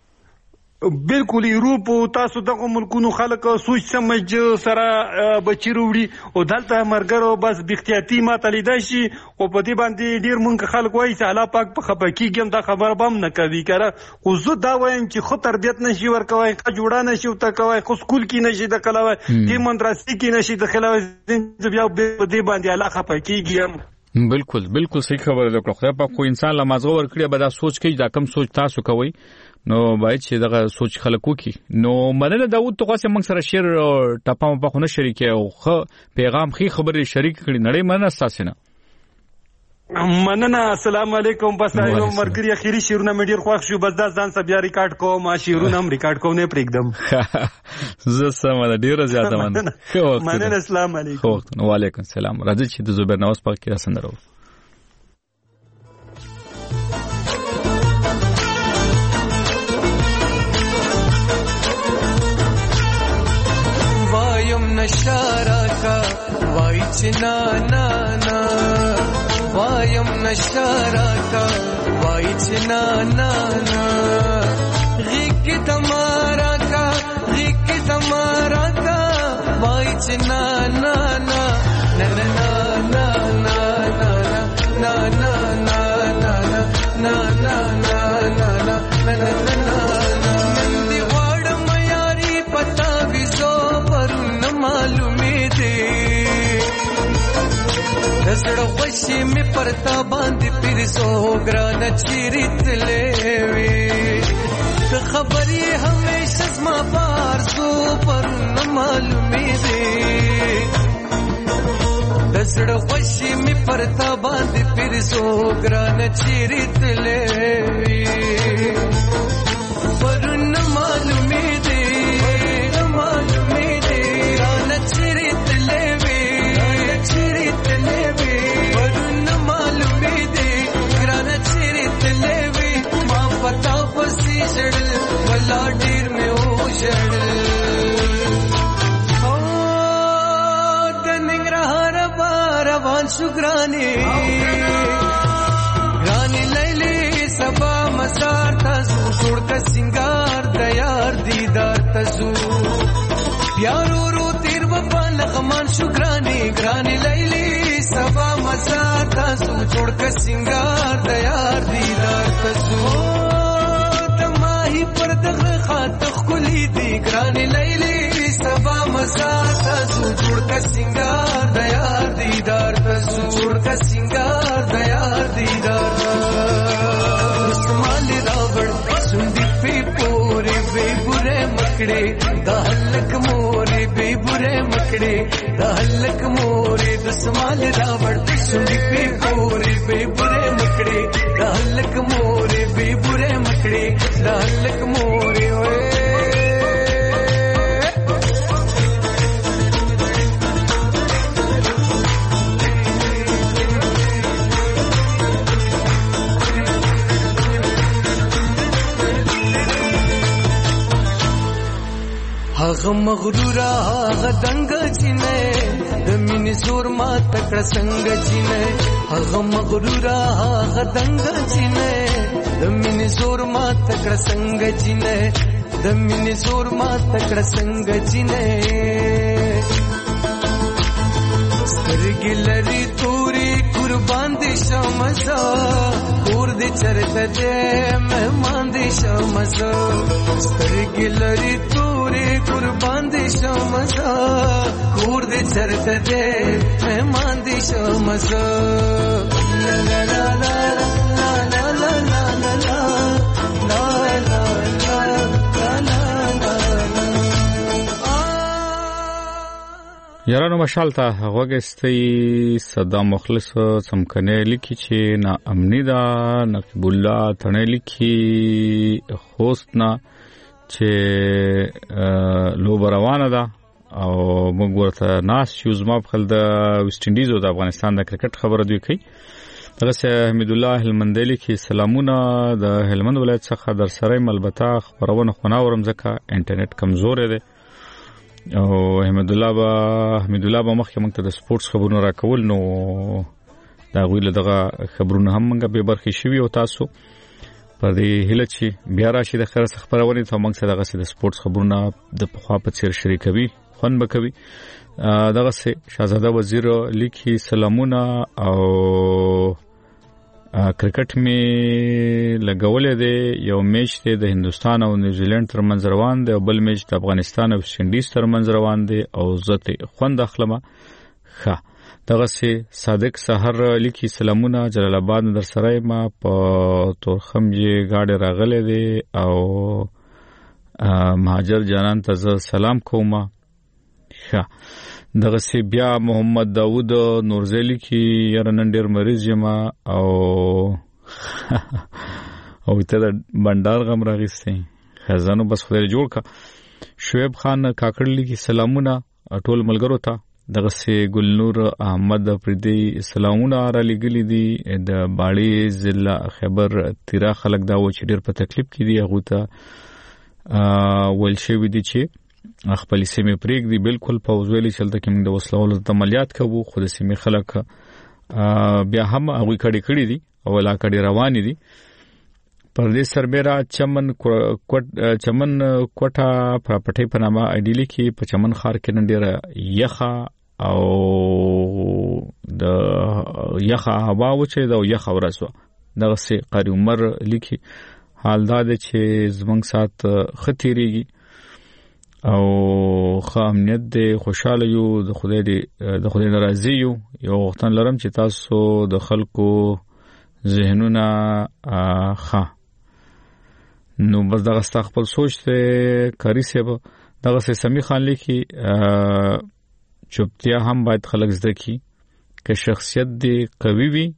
بالکل یورپ تاسو دغه ملکونو خلک سوچ سمج سره بچی وروړي او دلته مرګرو بس بختیاتی ماته لیدای شي او په دې باندې ډیر مونږ خلک وایي چې الله پاک په خپکیږم دا خبر بم نه کوي کړه خو زه دا وایم چې خو تربیت نشي ورکوي کا جوړه نشي وته کوي خو سکول کې نشي د کلاوي دې مدرسې کې نشي د خلاوي بیا په دې باندې الله خپکیږم بالکل بالکل صحیح خبره ده خدای پاک خو انسان لا مازغه ورکړي به دا سوچ کوي دا کم سوچ تاسو کوي نو باید چې دغه سوچ خلکو کی نو مننه داود تو خاصه موږ سره شیر ټاپه په خونه شریکه او خو پیغام خي خبرې شریک کړي نړۍ مننه تاسو نه مننه السلام علیکم بس یو مرګري اخیری شیرونه مې ډیر خوښ شو بس دا ځان سره بیا ریکارډ کوم ما شیرونه هم ریکارډ کوم نه پرېږدم زه سم ډیر زیاته مننه مننه السلام علیکم وعلیکم السلام راځي چې د زبیر نواز پاک کې سندرو نشارا کا وای چنا نا نا وایم نشارا کا وای چنا نا نا غیک تمہارا کا غیک تمہارا کا وای چنا نا نا نا نا نا نا نا نا نا نا نا دې دزړه خوشي می پرتا باندې پیرزو ګران چیرې تلې وي ته خبرې همیشه زما پارزو پر نه معلومې دي دزړه خوشي می پرتا باندې پیرزو ګران چیرې تلې وي پر نه معلومې دي نه معلومې دي ګران چیرې تلې وي چیرې تلې وي پر نه معلومې دي ګران چیرې تلې وي ما پتا پسې شړل ولا ډیر مې او شړل او د ننګرهار روان شو ګرانې ګرانې لیلې سبا مزار تاسو جوړ کا سنگار د یار دیدار تاسو پیارو رو تیر وفا لغمان شو ګرانې ګرانې لیلې سبا مزار تاسو جوړ کا سنگار د یار دیدار تاسو پر دغه خاطر خلی دی ګرانې لیلې سبا مزار تاسو جوړ کا سنگار د یار دیدار تاسو جوړ کا سنگار د یار دیدار استعمال راوړ سندې په پورې به ګره مکړې د هلک مورې به ګره مکړې د هلک مورې د استعمال راوړ سندې په پورې به ګره مکړې د هلک مورې به ګره مکړې د هلک مورې وې هغه مغرور هغه دنګ چینه د مینې زور ما تکړه څنګه چینه هغه مغرور هغه دنګ چینه د مینې زور ما تکړه څنګه چینه د مینې زور ما تکړه څنګه چینه سترګې لري توري قربان دي شمزه کور دې چرته دې مهمان دي شمزه سترګې لري توري قربان دي شمزه کور دې چرته دې مهمان دي شمزه لا لا لا لا لا لا لا لا لا لا لا یارانو مشال ته غوګستې صدا مخلص سمکنه لیکي چې نا امنی دا نقیب الله تنه لیکي خوست نا چې لو روانه ده او موږ ورته ناس یوز ما په د ویسټ انډیز او د افغانستان د کرکټ خبره دوی کوي دغه حمید الله هلمندلی کې سلامونه د هلمند ولایت څخه در سره ملبته خبرونه خونه ورم ځکه انټرنیټ کمزور دی او حمید الله با حمید الله با مخکې موږ ته د سپورتس خبرونه راکول نو دا غوښله دغه خبرونه هم موږ به برخه شوي او تاسو په دې هله چې بیا راشي د خیر خبرونه ته موږ سره دغه د سپورتس خبرونه د پخوا په څیر شریکوي خون بکوي دغه شاهزاده وزیر لیکي سلامونه او کرکټ می لګولې دی یو میچ دی د هندستان او نیوزیلند ترمنځ روان دی او بل میچ د افغانستان او ویسټ انډیز ترمنځ روان دی او زته خوند اخلمه ښه دغه سي صادق سحر لیکي سلامونه جلال آباد در سره ما په تورخمجه گاډي راغله دی او مهاجر جانان ته سلام کوم ښه دغه سی بیا محمد داوود نورزلی کی یاره نن ډیر مریض یم او او ته بندر غم راغستې خزانو بس خدای جوړ کا شعیب خان کاکړلی کی سلامونه ټول ملګرو ته دغه سی ګلنور احمد پردي سلامونه را لګلی دي د باړی ضلع خبر تیرا خلک دا و چې ډیر په تکلیف کې دي هغه ته ولشي دي چې خپل سیمه پریک دی بالکل په وزویلی چلته کې موږ د وسلوالو د عملیات کوو خو د سیمه خلک بیا هم هغه کړي کړي دي او لا کړي روان دي پردیس سربېرا چمن کوټ چمن کوټه پراپرټي په نامه ایډیلی کې په چمن خار کې نن ډیره یخه او د یخه هوا و چې د یخه ورسوه دغه سي قاری عمر لیکي حال دا چې زمنګ سات خطیریږي او خو امنیت دې خوشاله یو د خدای دې د خدای ناراضي یو یو وختن لرم چې تاسو د خلکو ذهنونه ښه نو بس دغه خپل سوچ ته کاری سیب دغه سمي خان لیکي چوپتیا هم باید خلک زده کی که شخصیت دې قوي وي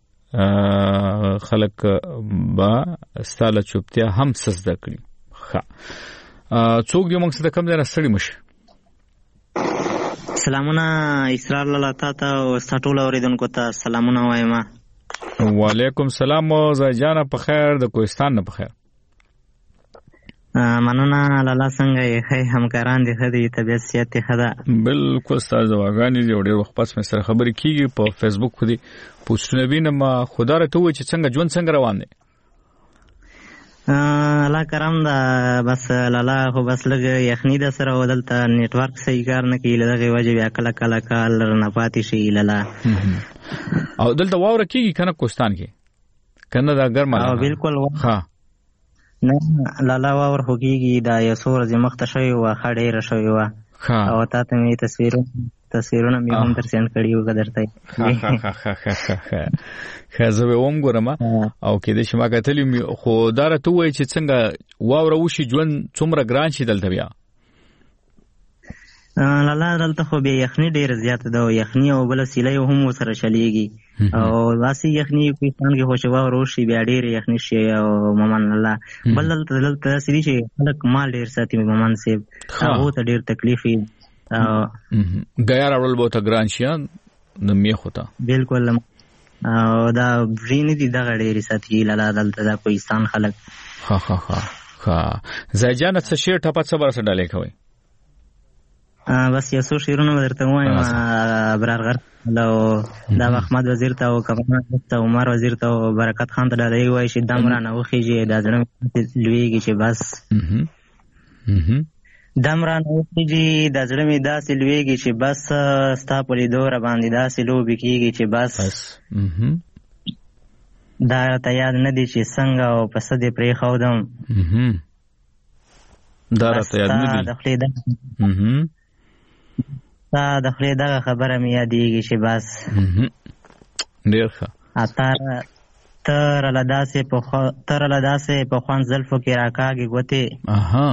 خلک با ستاله چوپتیا هم سزده کړي ښه څوک دې موږ څخه کم ځای راستړي مشه. سلامونه اسرار لاله تا ته او ستټول اوریدونکو ته سلامونه وایم. وعلیکم سلام او زاجانا په خیر د کوهستان نه په خیر. مننه لاله څنګه یې خې همکاران دي خدي طبيعت صحت خدا بالکل ستاسو واغانی دی ډېر وخت پس مې سره خبرې کیږي په فیسبوک خو دي پوسټونه وینم خدا راته و چې څنګه ژوند څنګه روان دی. الله کرم دا بس لاله خو بس لګ یخنی د سره ودلته نیټ ورک صحیح کار نه کوي لږه وجه بیا کله کله کال نه پاتې شي لاله او دلته واوره کیږي کنه کوستان کې کنه دا ګرمه او بالکل ها نه لاله واور هوګيږي دا یو سور د مخته شوی و خړې را شوی و او تاسو مې تصویرونه تصویرونه مې هم درسن کړیو قدرته خزه به ووم ګورم او کې د شما کتلی خو دار ته وای چې څنګه واوره وشي ژوند څومره ګران شي دلته بیا. لاله دلته خو به یخنی ډیر زیات ده او یخنی او بل سیلې هم سره چلیږي او واسي یخنی په ستان کې خوشبو روشي بیا ډیر یخنی شي او ممان الله بل دلته دلته سړي شي خلک مال ډیر ساتي ممان سیب هغه ته ډیر تکلیف وي غیر اول بہت ګران شي نو می خوتا بالکل او دا برین دي دغه ډیر ساتي لاله دلته دا کوهستان خلک ها ها ها ها زاجانه څه شی ټپه څه برسه ډالې کوي بس یو څو شیرونه درته وایم ابرار غر لو دا احمد وزیر ته او کمال ته عمر وزیر ته او برکت خان ته دای وای شي دمرانه وخیږي دا ځنه لویږي چې بس دمرانه وخیږي دا ځنه می داسې لویږي چې بس ستا په لیدو را باندې داسې لوبي کیږي چې بس دا ته یاد نه دي چې څنګه او پس دې پرې خودم دا ته یاد نه دي دا د خپل دغه خبره مې یادېږي چې بس ډېر ښه اتار تر لداسې په تر لداسې په خوان زلفو کې راکاږي ګوتې اها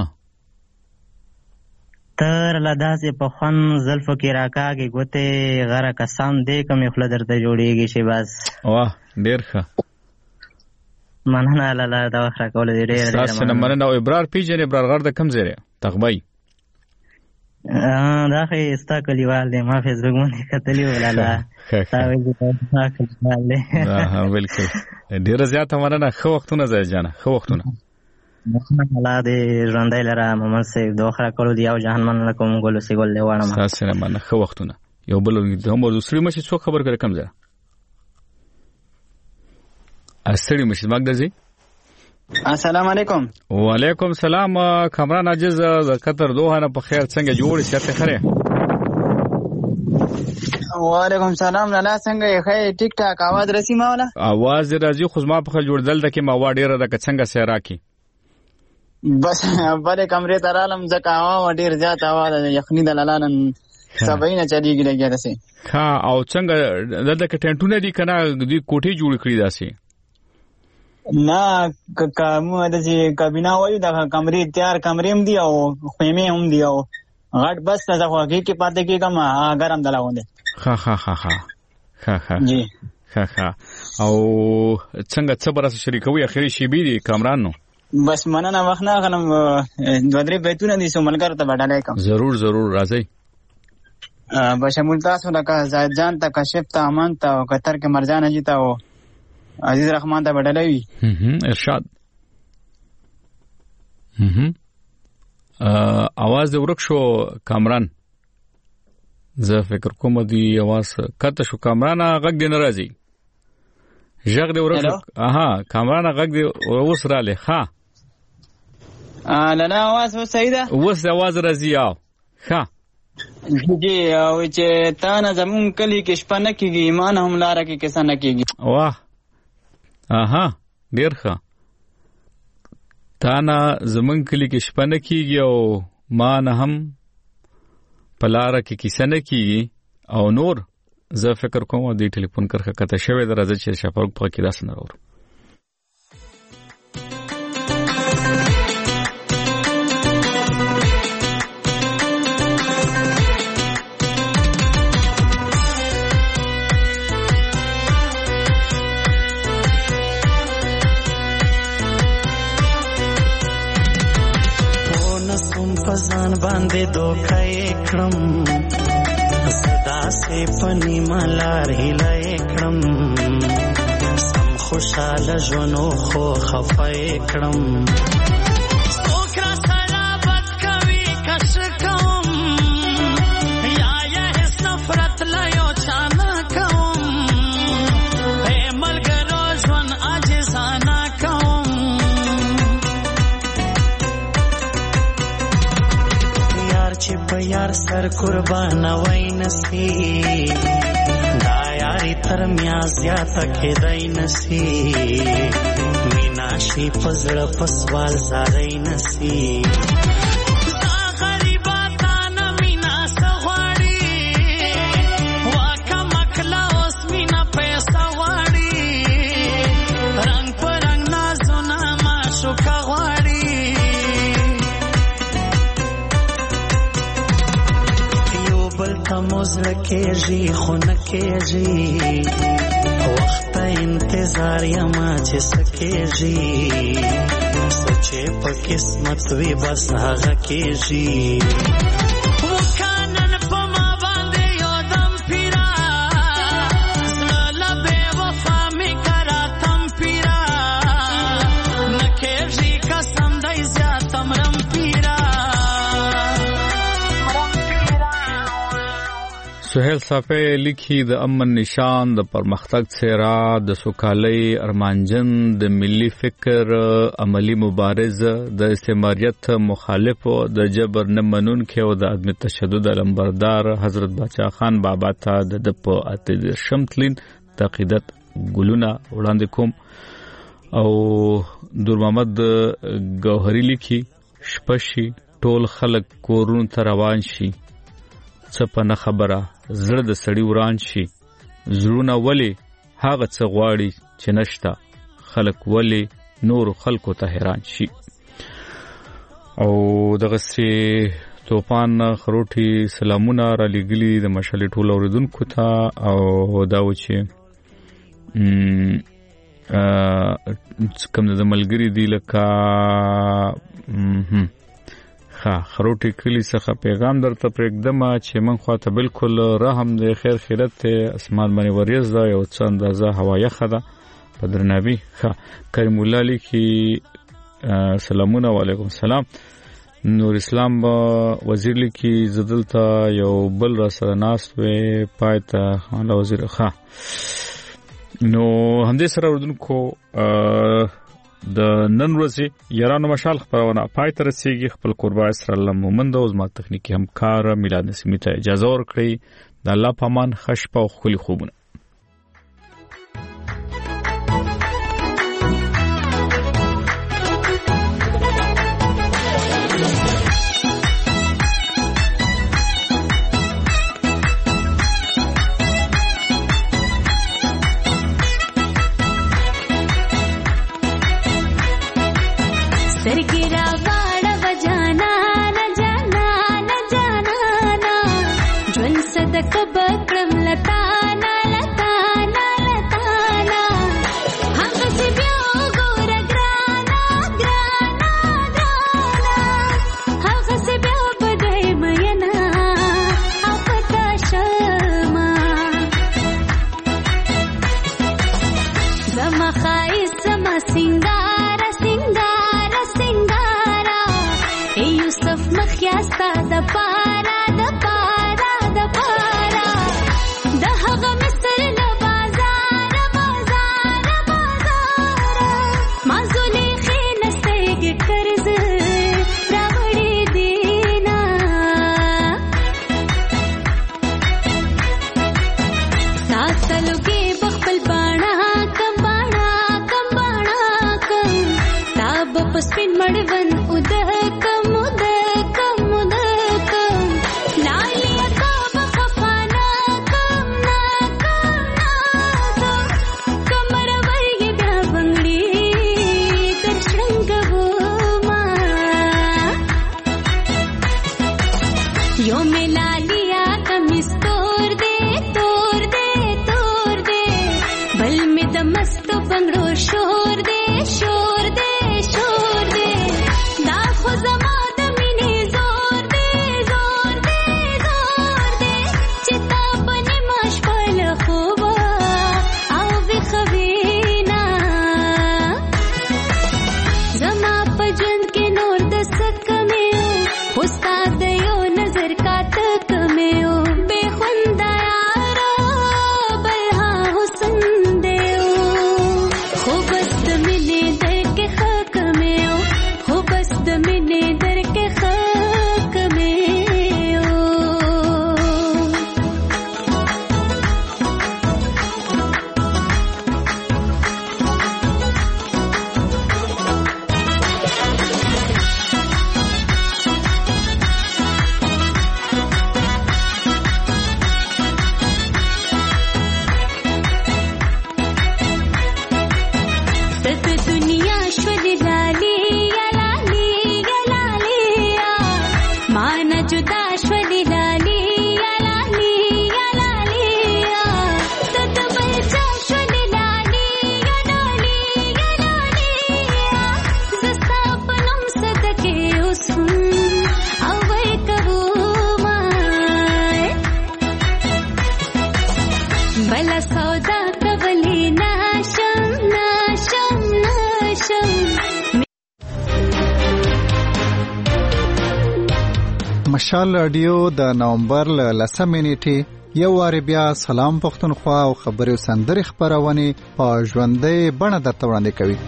تر لداسې په خوان زلفو کې راکاږي ګوتې غره قسم دې کوم خپل درته جوړېږي چې بس واه ډېر ښه مننه لاله دا خره کول دې ډېر تاسو نه مننه او ابرار پیژنې ابرار غر د کم زیره تغبای دا خې استا کلیوال دی ما فیسبوک باندې کتلی ولاله تا وی چې تا کلیوال دی ها بالکل ډیر زیات مننه خو وختونه ځای جانه خو وختونه الله دې ژوندۍ لره محمد سیف دوخره کولو دی او جهان مننه کوم ګل سی ګل لیوانه تاسو نه مننه خو وختونه یو بل د هم دوسری مشه څو خبر کړه کم ځای استری مشه مګدزي السلام علیکم. وعلیکم سلام کامران عاجز ز قطر دوه نه په خیر څنګه جوړ شي ته خره وعلیکم سلام لاله څنګه یې خې ټیک ټاک आवाज رسی ما ولا आवाज راځي خو ما په خل جوړدل د کې ما وا ډیره د څنګه سیرا کی بس بل کمرې ته رالم ځکه هوا ډیر زیات आवाज یخنی د لالان سبای نه چلیږي لګیا دسه ها او څنګه دلته ټنټونه دي کنه دوی کوټې جوړ کړی داسي نه کوم د چې کابینه وایي د کمرې تیار کمرې هم دی او خیمه هم دی او غټ بس ته خو کې پاتې کې کم ګرم دلاونه ها ها ها ها ها ها جی ها ها او څنګه صبر سره شریکوي اخري شی بي دي کامرانو بس مننه وخت نه غنم دوه درې بیتونه دي سو ملګر ته وډالای کوم ضرور ضرور راځي بشمول تاسو لکه زاید جان ته کشف ته امان ته او قطر کې مرجان اجي ته او عزیز رحمان ته وډالای ارشاد هم اواز ورک شو کامران زه فکر کوم دی اواز کته شو کامران غږ دی ناراضي ژغ دی ورک اها کامران غږ دی اوس را لې ها لاله اواز و صحیح ده اوس اواز راځي او ها جی او چې تا نه زمون کلی کې شپه نه کیږي ایمان هم لاره کې کیسه نه کیږي واه اها ډیر ښه تا نه زمون کلی کې شپه نه کیږي او ما نه هم پلاره کې کیسه نه کیږي او نور زه فکر کوم د ټلیفون کرخه کته شوی درځي چې شفاق په کې داس نه ورو پزان باندې دوکای کړم صدا سه پنی ملار هلای کړم سم خوشاله ژوندو خو خفای کړم اوکرا سره بد کوي کښ کوم یا یا هیڅ نفرت لا یو چانا کوم اے ملګرو ژوند عاجزانه کوم چې په یار سر قربان وای نسی دا یاري تر میا زیاته کېدای نسی مینا شي پزړه پسوال زارای نسی دا غریبا تانا مینا سغواړي واکه مکلا اوس مینا پیسې واړي رنگ پر رنگ نازونه ما شو کغواړي موزړه کېږي خو نه کېږي وخت انتظار یما چې سکېږي سچې په قسمت وي بس هغه کېږي وکانن په ما باندې یو دم پیرا زړه له بې وفا مې کرا تم پیرا نه کېږي قسم دی زیاتم رم پیرا سهیل صافی لیکي د امن نشان د پرمختګ څیره د سوکالۍ ارمانجن د ملي فکر عملی مبارز د استعماریت مخالف د جبر نه منونکي او د عدم تشدد علمبردار حضرت باچا خان بابا ته د په اته شمتلین عقیدت ګلونه وړاندې کوم او نور محمد گوهری لیکي شپشي ټول خلک کورونو ته روان شي څه په نه خبره زړه د سړی وران شي زړونه ولې هغه څه غواړي چې نشته خلک ولې نور خلکو ته حیران شي او دغه سي توپان خروټي سلامونه را لګلي د مشالې ټول اوریدونکو ته او دا و چې کوم د ملګری دی لکه ها خروټي کلی څخه پیغام درته پرېږدم چې من خواته بالکل رحم دی خیر خیرت ته اسمان باندې وریځ دا یو څه اندازه هوا یخه ده په درناوي ها کریم الله لیکي سلامونه وعلیکم السلام نور اسلام وزیر لیکي زدلته یو بل را سره ناست وې پایته خان وزیر ښه نو همدې سره وردونکو د نن ورځې یارانو مشال خبرونه پای ته رسیږي خپل قربا اسرائیل مومند او زما تخنیکی همکار میلاد نسیمی ته اجازه ورکړي د الله پامان خشپ او خولي خوبونه Spin Madavan Udakam Udakam بلا سودا کولی ناشم ناشم ناشم. مشال رادیو د نومبر ل لسمې نیټې یو واری بیا سلام پښتونخوا او خبري سندري خبرونه په ژوندۍ بڼه درته وړاندې کوي.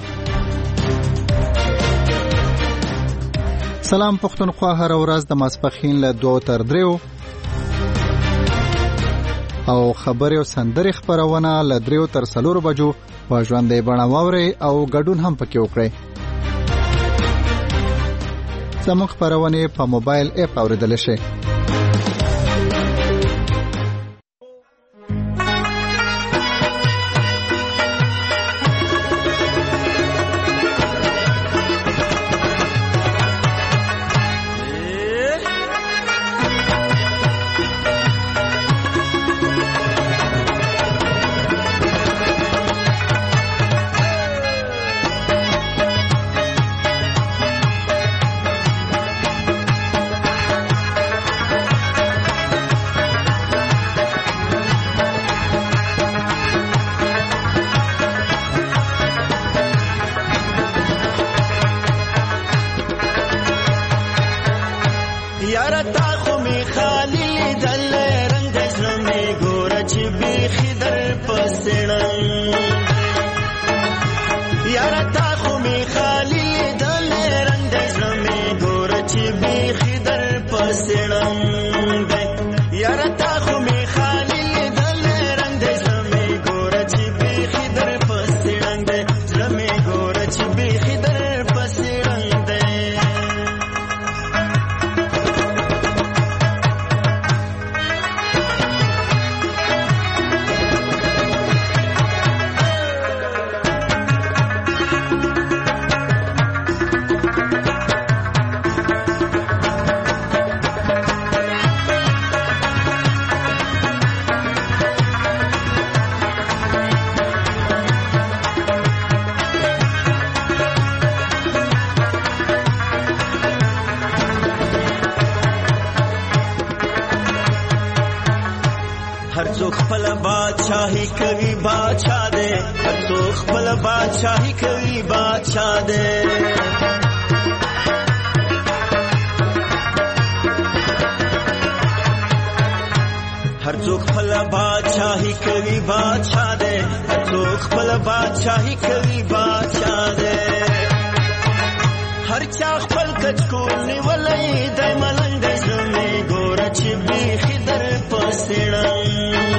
سلام پښتونخوا هر ورځ د ماسپخین له دوه تر دریو او خبري او سندري خبرونه له دریو تر څلورو بجو په ژوندۍ بڼه واوري او ګډون هم پکې وکړئ. زموږ خبرونه په موبایل اپ اوریدل شي. बादशाही कवि बादशाह दे हर सोख पल बादशाही कवि बादशाह दे हर सोख पल बादशाही कवि बादशाह दे हर सोख पल बादशाही कवि बादशाह दे हर चाख पल कचकोल निवलई दे मलंग में गोरच भी खिदर पसड़न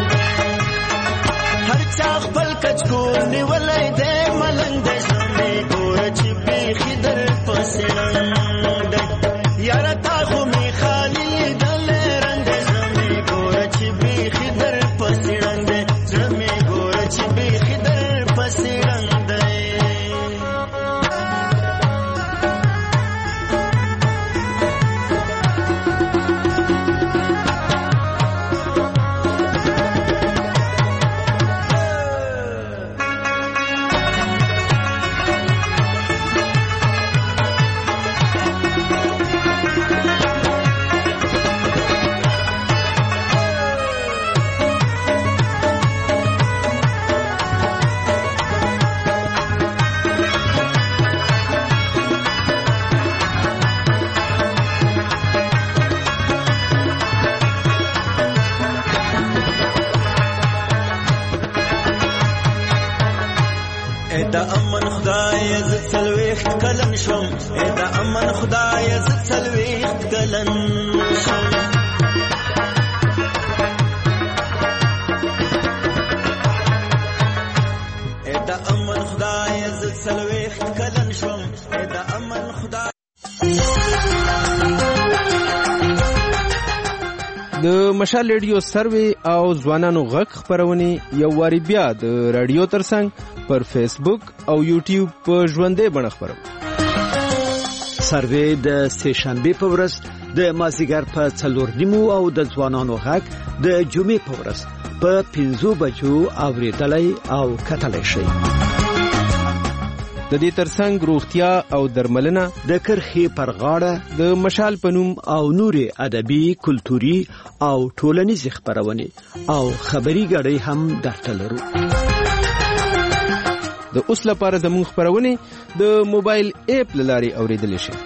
हर चाख पल कचकोल निवलई दे मलंग में गोरच भी खिदर पसड़न यारा ताखो में खाली दल रंग में गोरच भी खिदर पसड़न में गोरच भी खिदर पसड़न دا امن خدای ز سلويخت کلن شوم دا امن خدای ز سلويخت کلن شوم دا امن خدای ز سلويخت کلن شوم دا امن خدای د مشال ریډیو سروي او ځوانانو غږ خبرونه یو واری بیا د رادیو ترڅنګ پر فیسبوک او یوټیوب په ژوندۍ بڼه خبرو. سروي د سهشنبه په ورځ د مازیګر په څلور نیمو او د ځوانانو غږ د جمعې په ورځ په پنځو بجو اوریدلای او کتلای شي. د دې ترڅنګ روغتیا او درملنه د کرخې پر غاړه د مشال په نوم او نورې ادبي کلتوري او ټولنیزې خپرونې او خبري غړي هم درته لرو. د اوس لپاره زموږ خپرونې د موبایل اپ له لارې اورېدلی شئ.